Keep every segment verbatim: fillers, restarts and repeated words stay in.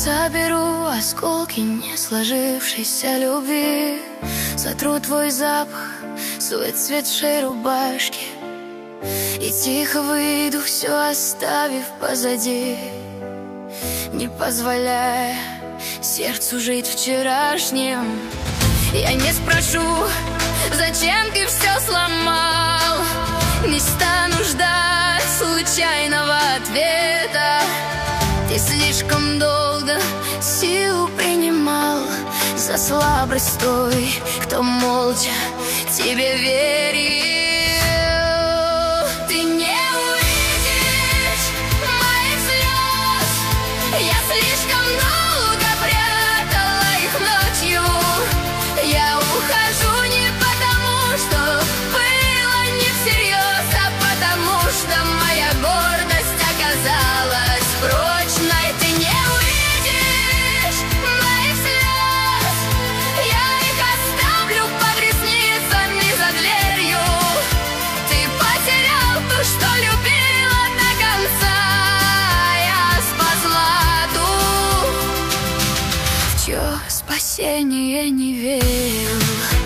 Соберу осколки не сложившейся любви, сотру твой запах с выцветшей рубашки и тихо выйду, все оставив позади, не позволяя сердцу жить вчерашним. Я не спрошу, зачем ты все сломал, не стану ждать случайного ответа. Ты слишком долго силу принимал за слабость той, кто молча тебе верил. Ты не увидишь моих слез, я слишком долго прятала их ночью. Я ухожу не потому, что было не всерьез, а потому что моя гордость оказалась прочной. Ты не увидишь моих слез, я их оставлю под ресницами за дверью. Ты потерял то, что любила до конца, я спасла ту, в чье спасение не верю.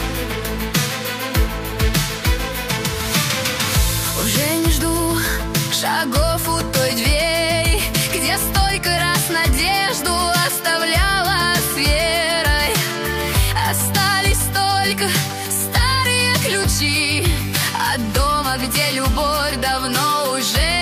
Уже не жду шагов у той двери, где столько раз надежду оставляла с верой. Остались только старые ключи от дома, где любовь давно уже